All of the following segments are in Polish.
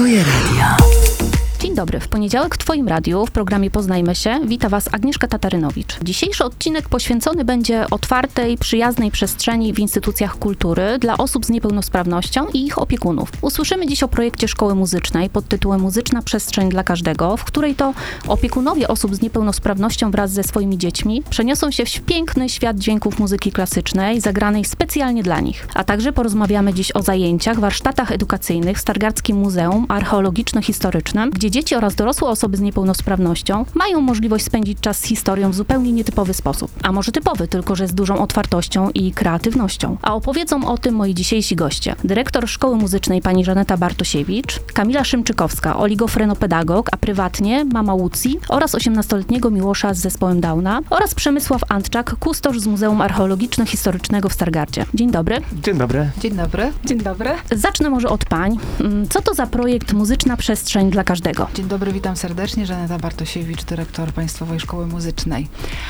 Twoje radio. Dzień dobry. W poniedziałek w Twoim radiu w programie Poznajmy się wita Was Agnieszka Tatarynowicz. Dzisiejszy odcinek poświęcony będzie otwartej, przyjaznej przestrzeni w instytucjach kultury dla osób z niepełnosprawnością i ich opiekunów. Usłyszymy dziś o projekcie Szkoły Muzycznej pod tytułem Muzyczna Przestrzeń dla Każdego, w której to opiekunowie osób z niepełnosprawnością wraz ze swoimi dziećmi przeniosą się w piękny świat dźwięków muzyki klasycznej, zagranej specjalnie dla nich. A także porozmawiamy dziś o zajęciach, warsztatach edukacyjnych w Stargardzkim Muzeum Archeologiczno-Historycznym, gdzie dzieci oraz dorosłe osoby z niepełnosprawnością mają możliwość spędzić czas z historią w zupełnie nietypowy sposób. A może typowy, tylko że z dużą otwartością i kreatywnością. A opowiedzą o tym moi dzisiejsi goście. Dyrektor Szkoły Muzycznej pani Żaneta Bartosiewicz, Kamila Szymczykowska, oligofrenopedagog, a prywatnie mama Łucji oraz 18-letniego Miłosza z zespołem Downa oraz Przemysław Antczak, kustosz z Muzeum Archeologiczno-Historycznego w Stargardzie. Dzień dobry. Dzień dobry. Dzień dobry. Dzień dobry. Zacznę może od pań. Co to za projekt Muzyczna Przestrzeń dla Każdego? Dzień dobry, witam serdecznie. Żaneta Bartosiewicz, dyrektor Państwowej Szkoły Muzycznej.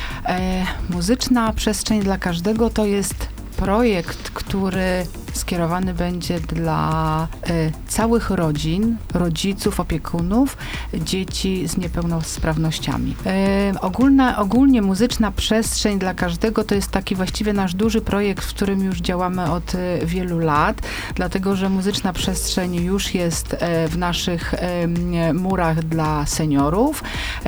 Muzyczna Przestrzeń dla Każdego to jest projekt, który skierowany będzie dla całych rodzin, rodziców, opiekunów, dzieci z niepełnosprawnościami. Ogólnie Muzyczna Przestrzeń dla Każdego to jest taki właściwie nasz duży projekt, w którym już działamy od wielu lat, dlatego że Muzyczna Przestrzeń już jest w naszych murach dla seniorów,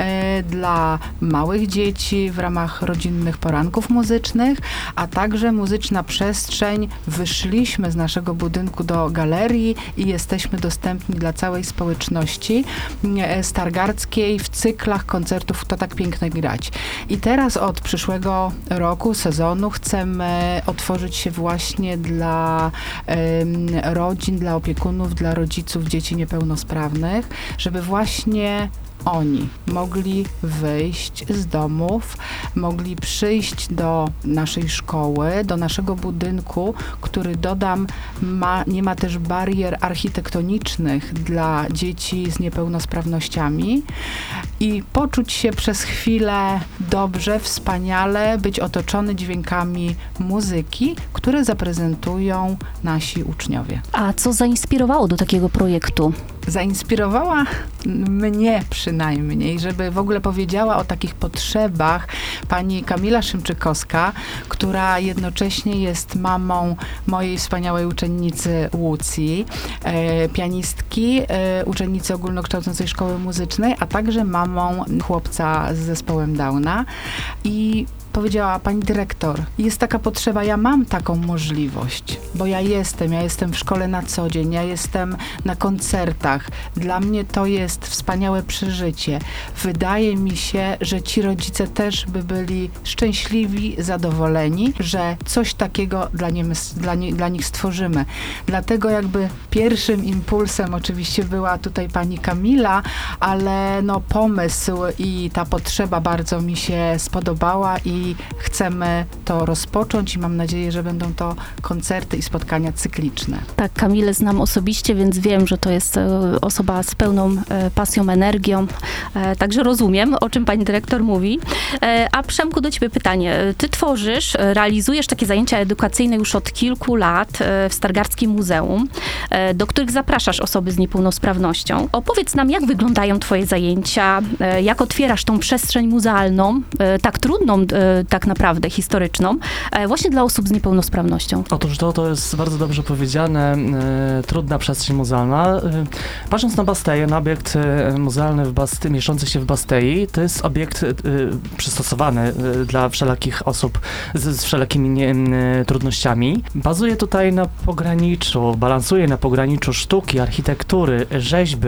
dla małych dzieci w ramach rodzinnych poranków muzycznych, a także Muzyczna Przestrzeń wyszliśmy z naszego budynku do galerii i jesteśmy dostępni dla całej społeczności stargardzkiej w cyklach koncertów To tak pięknie grać. I teraz od przyszłego roku, sezonu chcemy otworzyć się właśnie dla rodzin, dla opiekunów, dla rodziców dzieci niepełnosprawnych, żeby właśnie oni mogli wyjść z domów, mogli przyjść do naszej szkoły, do naszego budynku, który dodam, nie ma też barier architektonicznych dla dzieci z niepełnosprawnościami i poczuć się przez chwilę dobrze, wspaniale, być otoczony dźwiękami muzyki, które zaprezentują nasi uczniowie. A co zainspirowało do takiego projektu? Zainspirowała mnie przynajmniej, żeby w ogóle powiedziała o takich potrzebach pani Kamila Szymczykowska, która jednocześnie jest mamą mojej wspaniałej uczennicy Łucji, pianistki, uczennicy ogólnokształcącej szkoły muzycznej, a także mamą chłopca z zespołem Downa. I powiedziała: pani dyrektor, jest taka potrzeba, ja mam taką możliwość, bo ja jestem w szkole na co dzień, ja jestem na koncertach. Dla mnie to jest wspaniałe przeżycie. Wydaje mi się, że ci rodzice też by byli szczęśliwi, zadowoleni, że coś takiego dla nich stworzymy. Dlatego jakby pierwszym impulsem oczywiście była tutaj pani Kamila, ale pomysł i ta potrzeba bardzo mi się spodobała i chcemy to rozpocząć i mam nadzieję, że będą to koncerty i spotkania cykliczne. Tak, Kamilę znam osobiście, więc wiem, że to jest osoba z pełną pasją, energią, także rozumiem, o czym pani dyrektor mówi. A Przemku, do ciebie pytanie. Ty tworzysz, realizujesz takie zajęcia edukacyjne już od kilku lat w Stargardzkim Muzeum, do których zapraszasz osoby z niepełnosprawnością. Opowiedz nam, jak wyglądają twoje zajęcia, jak otwierasz tą przestrzeń muzealną, tak trudną tak naprawdę, historyczną, właśnie dla osób z niepełnosprawnością. Otóż to jest bardzo dobrze powiedziane, trudna przestrzeń muzealna. Patrząc na Basteję, na obiekt muzealny mieszczący się w Bastei, to jest obiekt przystosowany dla wszelakich osób z wszelakimi trudnościami. Bazuje tutaj na pograniczu, balansuje na pograniczu sztuki, architektury, rzeźby,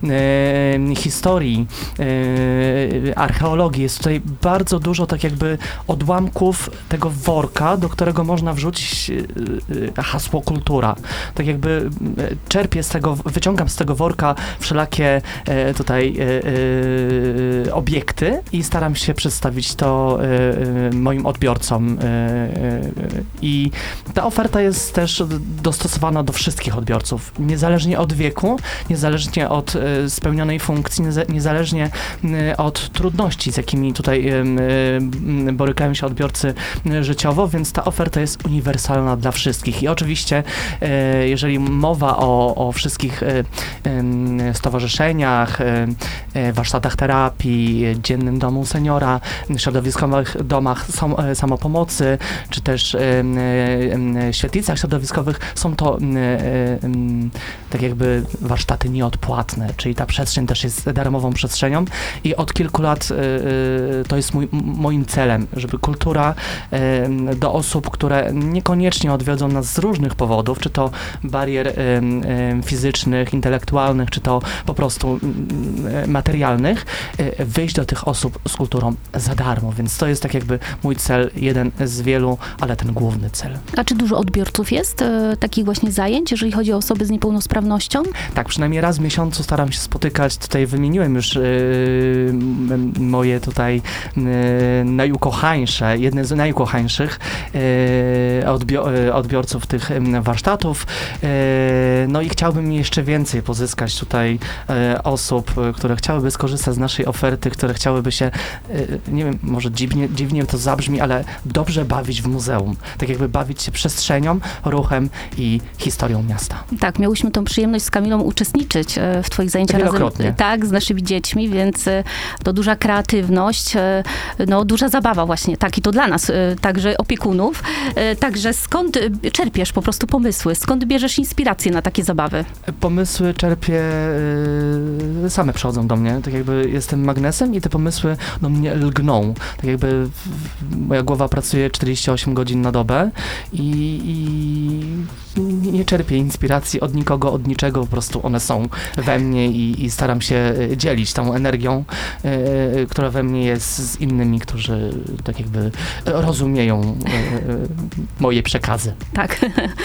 historii, archeologii. Jest tutaj bardzo dużo tak jakby odłamków tego worka, do którego można wrzucić hasło kultura. Tak jakby czerpię z tego, wyciągam z tego worka wszelakie tutaj obiekty i staram się przedstawić to moim odbiorcom. I ta oferta jest też dostosowana do wszystkich odbiorców, niezależnie od wieku, niezależnie od spełnionej funkcji, niezależnie od trudności, z jakimi tutaj borykają się odbiorcy życiowo, więc ta oferta jest uniwersalna dla wszystkich. I oczywiście, jeżeli mowa o wszystkich stowarzyszeniach, warsztatach terapii, dziennym domu seniora, środowiskowych domach samopomocy, czy też świetlicach środowiskowych, są to tak jakby warsztaty nieodpłatne, czyli ta przestrzeń też jest darmową przestrzenią i od kilku lat to jest moim celem, żeby kultura do osób, które niekoniecznie odwiedzą nas z różnych powodów, czy to barier fizycznych, intelektualnych, czy to po prostu materialnych, wyjść do tych osób z kulturą za darmo, więc to jest tak jakby mój cel, jeden z wielu, ale ten główny cel. A czy dużo odbiorców jest takich właśnie zajęć, jeżeli chodzi o osoby z niepełnosprawnością? Tak, przynajmniej raz w miesiącu staram się spotykać. Tutaj wymieniłem już moje tutaj najukochańsze, jedne z najukochańszych odbiorców tych warsztatów. No i chciałbym jeszcze więcej pozyskać tutaj osób, które chciałyby skorzystać z naszej oferty, które chciałyby się, nie wiem, może dziwnie to zabrzmi, ale dobrze bawić w muzeum. Tak jakby bawić się przestrzenią, ruchem i historią miasta. Tak, miałyśmy tą przyjemność z Kamilą uczestniczyć w twoich zajęciach razem, tak, z naszymi dziećmi, więc to duża kreatywność, no duża zabawa właśnie, tak, i to dla nas, także opiekunów. Także skąd czerpiesz po prostu pomysły? Skąd bierzesz inspirację na takie zabawy? Pomysły czerpię, same przychodzą do mnie, tak jakby jestem magnesem i te pomysły do mnie lgną. Tak jakby moja głowa pracuje 48 godzin na dobę i nie czerpię inspiracji od nikogo, od niczego, po prostu one są we mnie i staram się dzielić tą energią, która we mnie jest z innymi, którzy tak jakby rozumieją moje przekazy. Tak.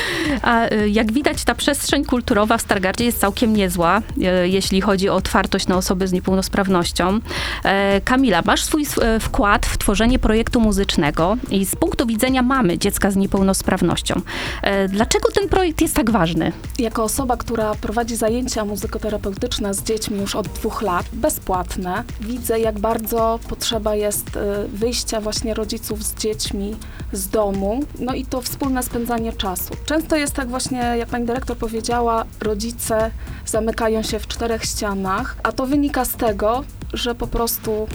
A jak widać, ta przestrzeń kulturowa w Stargardzie jest całkiem niezła, jeśli chodzi o otwartość na osoby z niepełnosprawnością. Kamila, masz swój wkład w tworzenie projektu muzycznego i z punktu widzenia mamy dziecka z niepełnosprawnością. Dlaczego ten projekt jest tak ważny? Jako osoba, która prowadzi zajęcia muzykoterapeutyczne z dziećmi już od 2 lat, bezpłatne, widzę, jak bardzo potrzeba jest wyjścia właśnie rodziców z dziećmi z domu, no i to wspólne spędzanie czasu. Często jest tak właśnie, jak pani dyrektor powiedziała, rodzice zamykają się w 4 ścianach, a to wynika z tego, że po prostu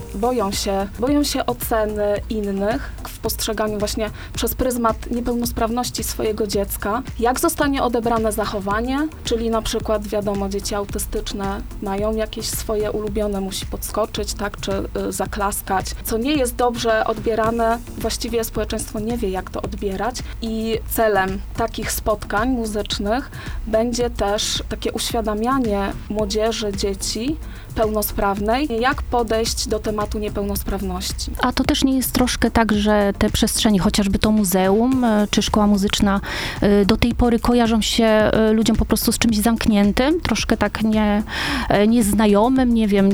boją się oceny innych w postrzeganiu właśnie przez pryzmat niepełnosprawności swojego dziecka. Jak zostanie odebrane zachowanie, czyli na przykład wiadomo, dzieci autystyczne mają jakieś swoje ulubione, musi podskoczyć, tak, czy zaklaskać, co nie jest dobrze odbierane, właściwie społeczeństwo nie wie, jak to odbierać i celem takich spotkań muzycznych będzie też takie uświadamianie młodzieży, dzieci pełnosprawnej, jak podejść do tematu niepełnosprawności. A to też nie jest troszkę tak, że te przestrzenie, chociażby to muzeum czy szkoła muzyczna do tej pory kojarzą się ludziom po prostu z czymś zamkniętym, troszkę tak nieznajomym, nie wiem,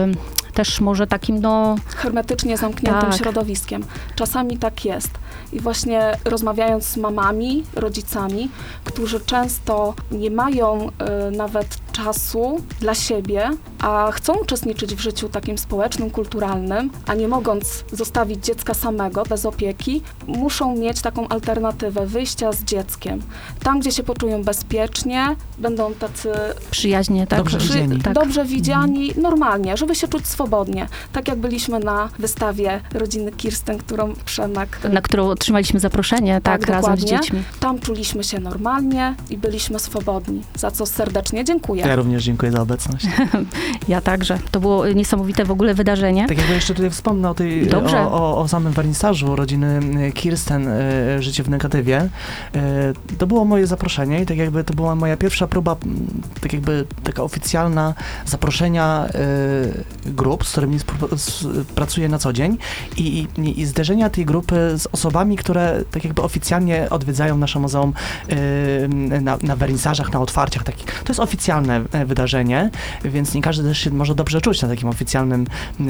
też może takim, hermetycznie zamkniętym tak. środowiskiem. Czasami tak jest. I właśnie rozmawiając z mamami, rodzicami, którzy często nie mają nawet czasu dla siebie, a chcą uczestniczyć w życiu takim społecznym, kulturalnym, a nie mogąc zostawić dziecka samego, bez opieki, muszą mieć taką alternatywę wyjścia z dzieckiem. Tam, gdzie się poczują bezpiecznie, będą tacy przyjaźnie, tak? Dobrze widziani, normalnie, żeby się czuć swobodnie. Tak jak byliśmy na wystawie rodziny Kirsten, którą Przemek... Na którą otrzymaliśmy zaproszenie, tak, razem z dziećmi. Tam czuliśmy się normalnie i byliśmy swobodni, za co serdecznie dziękuję. Ja również dziękuję za obecność. Ja także. To było niesamowite w ogóle wydarzenie. Tak jakby jeszcze tutaj wspomnę o samym wernisażu rodziny Kirsten, Życie w negatywie. To było moje zaproszenie i tak jakby to była moja pierwsza próba, tak jakby taka oficjalna zaproszenia grup, z którymi pracuję na co dzień i zderzenia tej grupy z osobami, które tak jakby oficjalnie odwiedzają nasze muzeum na wernisażach, na otwarciach. To jest oficjalne wydarzenie, więc nie każdy też się może dobrze czuć na takim oficjalnym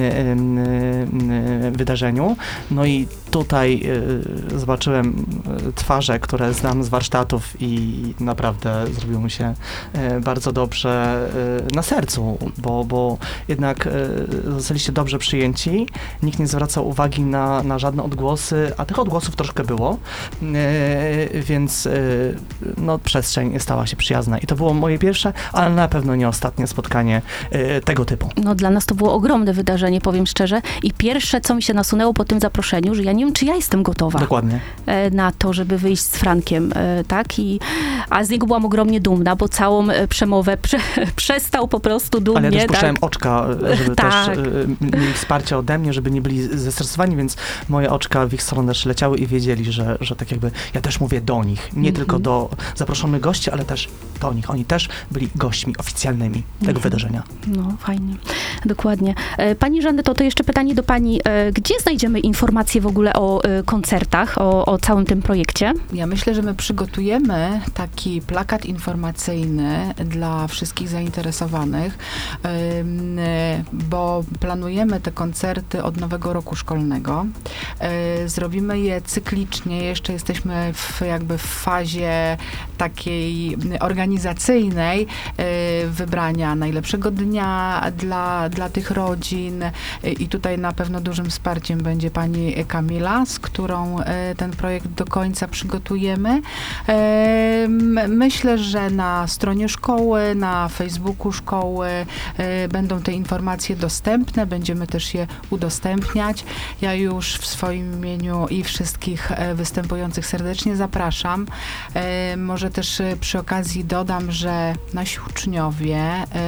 wydarzeniu. No i tutaj zobaczyłem twarze, które znam z warsztatów i naprawdę zrobiło mi się bardzo dobrze na sercu, bo jednak zostaliście dobrze przyjęci, nikt nie zwracał uwagi na żadne odgłosy, a tych odgłosów troszkę było, więc no, przestrzeń stała się przyjazna. I to było moje pierwsze, ale na pewno nie ostatnie spotkanie tego typu. No dla nas to było ogromne wydarzenie, powiem szczerze. I pierwsze, co mi się nasunęło po tym zaproszeniu, że ja nie wiem, czy ja jestem gotowa Dokładnie. na to, żeby wyjść z Frankiem, tak? A z niego byłam ogromnie dumna, bo całą przemowę przestał po prostu dumnie. Ale ja też puszczałem tak? oczka, żeby Tak. też mieli wsparcie ode mnie, żeby nie byli zestresowani, więc moje oczka w ich stronę też leciały i wiedzieli, że tak jakby ja też mówię do nich, nie tylko do zaproszonych gości, ale też do nich. Oni też byli gośćmi oficjalnymi tego wydarzenia. No, fajnie. Dokładnie. Pani Żaneto, to jeszcze pytanie do pani. Gdzie znajdziemy informacje w ogóle o koncertach, o całym tym projekcie? Ja myślę, że my przygotujemy taki plakat informacyjny dla wszystkich zainteresowanych, bo planujemy te koncerty od nowego roku szkolnego. Zrobimy je cyklicznie, jeszcze jesteśmy jakby w fazie takiej organizacyjnej, wybrania najlepszego dnia dla tych rodzin i tutaj na pewno dużym wsparciem będzie pani Kamila, z którą ten projekt do końca przygotujemy. Myślę, że na stronie szkoły, na Facebooku szkoły będą te informacje dostępne, będziemy też je udostępniać. Ja już w swoim imieniu i wszystkich występujących serdecznie zapraszam. Może też przy okazji dodam, że nasi uczniowie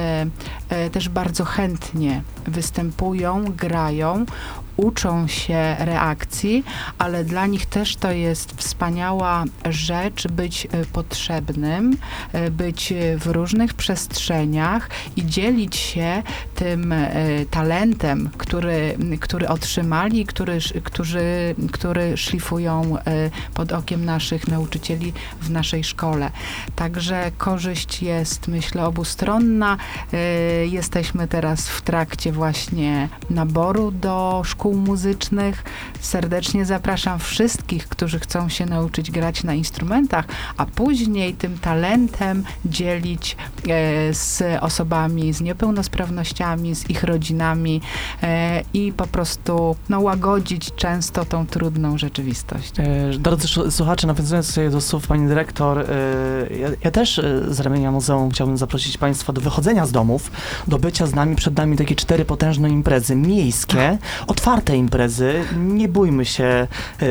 też bardzo chętnie występują, grają, uczą się reakcji, ale dla nich też to jest wspaniała rzecz być potrzebnym, być w różnych przestrzeniach i dzielić się tym talentem, który otrzymali, który szlifują pod okiem naszych nauczycieli w naszej szkole. Także korzyść jest, myślę, obustronna. Jesteśmy teraz w trakcie właśnie naboru do szkół muzycznych. Serdecznie zapraszam wszystkich, którzy chcą się nauczyć grać na instrumentach, a później tym talentem dzielić z osobami z niepełnosprawnościami, z ich rodzinami i po prostu łagodzić często tą trudną rzeczywistość. Drodzy słuchacze, nawiązując sobie do słów pani dyrektor, ja też z ramienia muzeum chciałbym zaprosić państwa do wychodzenia z domów, do bycia z nami. Przed nami takie 4 potężne imprezy miejskie, otwarte imprezy. Nie bójmy się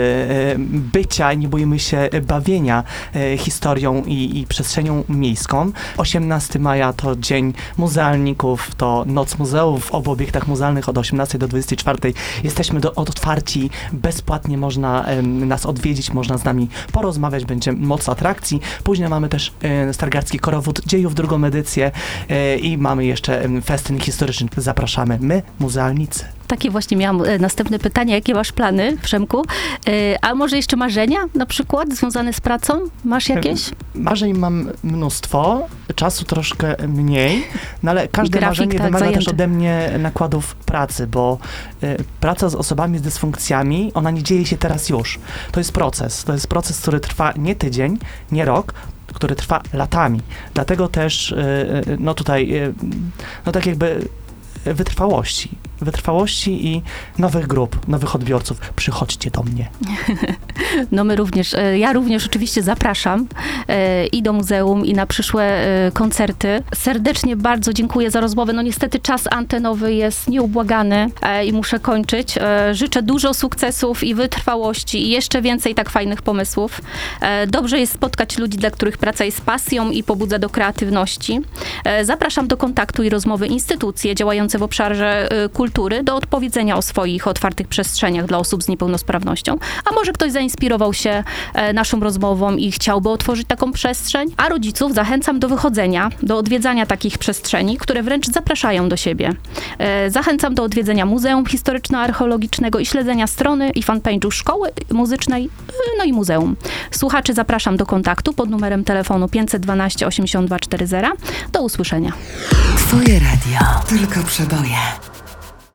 bycia, nie bójmy się bawienia historią i przestrzenią miejską. 18 maja to Dzień Muzealników, to Noc Muzeów w obu obiektach muzealnych od 18 do 24. Jesteśmy otwarci, bezpłatnie można nas odwiedzić, można z nami porozmawiać, będzie moc atrakcji. Później mamy też Stargardzki Korowód Dziejów, drugą edycję i mamy jeszcze festyn historyczny. Zapraszamy my, muzealnicy. Takie właśnie miałam następne pytanie. Jakie masz plany, Przemku? A może jeszcze marzenia na przykład związane z pracą? Masz jakieś? Marzeń mam mnóstwo, czasu troszkę mniej, no ale każde Grafik, marzenie tak, wymaga zajęty. też ode mnie nakładów pracy, bo praca z osobami z dysfunkcjami, ona nie dzieje się teraz już. To jest proces, który trwa nie tydzień, nie rok, który trwa latami. Dlatego też tak jakby wytrwałości i nowych grup, nowych odbiorców. Przychodźcie do mnie. No my również, ja również oczywiście zapraszam i do muzeum, i na przyszłe koncerty. Serdecznie bardzo dziękuję za rozmowę. No niestety czas antenowy jest nieubłagany i muszę kończyć. Życzę dużo sukcesów i wytrwałości i jeszcze więcej tak fajnych pomysłów. Dobrze jest spotkać ludzi, dla których praca jest pasją i pobudza do kreatywności. Zapraszam do kontaktu i rozmowy instytucje działające w obszarze kultury do odpowiedzenia o swoich otwartych przestrzeniach dla osób z niepełnosprawnością. A może ktoś zainspirował się naszą rozmową i chciałby otworzyć taką przestrzeń? A rodziców zachęcam do wychodzenia, do odwiedzania takich przestrzeni, które wręcz zapraszają do siebie. Zachęcam do odwiedzenia Muzeum Historyczno-Archeologicznego i śledzenia strony i fanpage'u Szkoły Muzycznej, no i muzeum. Słuchaczy zapraszam do kontaktu pod numerem telefonu 512 8240. Do usłyszenia. Twoje radio. Tylko przeboje.